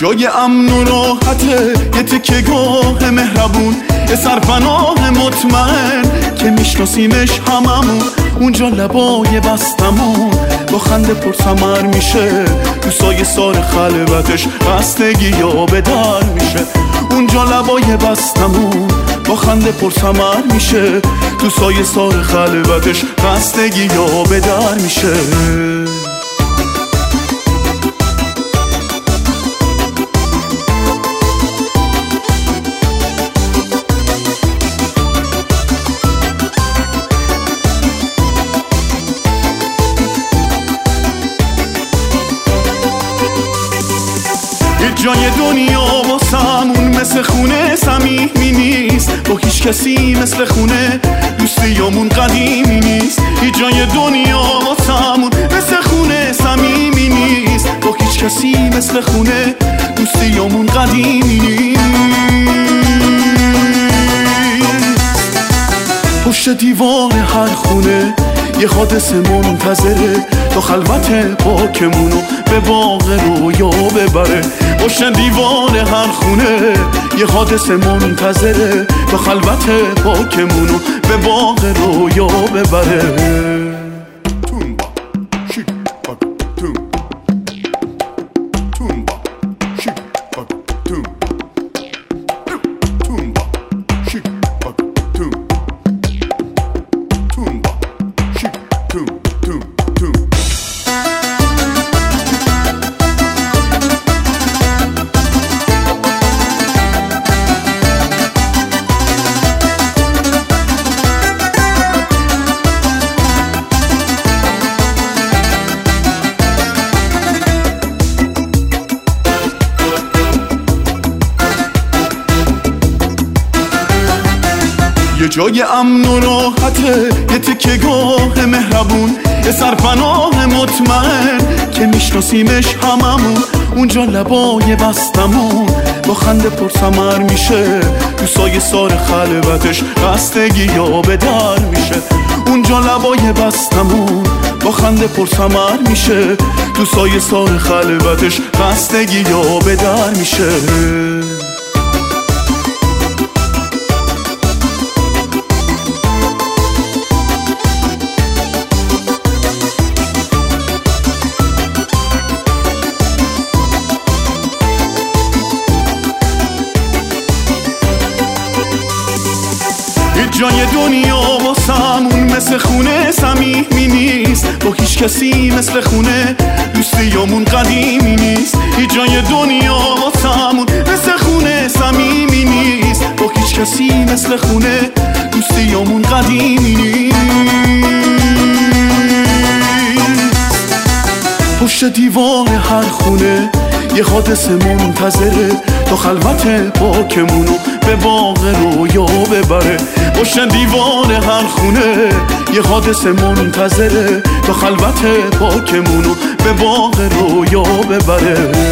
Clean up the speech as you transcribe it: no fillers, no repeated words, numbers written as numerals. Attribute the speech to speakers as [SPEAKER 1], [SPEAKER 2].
[SPEAKER 1] جای امن و راحته، یه تکه گاه مهربون، یه سرپناه مطمئن که میشناسیمش هممون. اونجا لبای بستمون با خنده پرثمر میشه، تو سایه سار خلوتش خستگی یا به در میشه. اونجا لبای بستمون با خنده پرثمر میشه، تو سایه سار خلوتش خستگی یا به در میشه. جای دنیا واسمون مثل خونه صمیمی نیست، با هیچ کسی مثل خونه دوستیامون قدیمی نیست. جای دنیا واسمون مثل خونه صمیمی نیست، با هیچ کسی مثل خونه دوستیامون قدیمی نیست. پشت دیوار هر خونه یه حادثه منتظره، تا خلوت پاکمونو به باغ رویا ببره. پشت دیوار هر خونه یه حادثه منتظره، تا خلوت پاکمونو به باغ رویا ببره. یه جای امن و راحته، یه تکه گاه مهربون، یه سرپناه مطمئن که میشناسیمش هممون. اونجا لبای بستمون با خنده پرثمر میشه، تو سایه سار خلوتش خستگی یا به در میشه. اونجا لبای بستمون با خنده پرثمر میشه، تو سایه سار خلوتش خستگی یا به در میشه. جای دنیا واسمون مثل خونه صمیمی نیست، با هیچ کسی مثل خونه دوستیامون قدیمی نیست. جای دنیا واسمون مثل خونه صمیمی نیست، با هیچ کسی مثل خونه دوستیامون قدیمی نیست. پشت دیوار هر خونه یه حادثه منتظره، تا خلوت پاکمونو به باغ رویا ببره. پشت دیوار هر خونه یه حادثه منتظره، تا خلوت پاکمونو به باغ رویا ببره.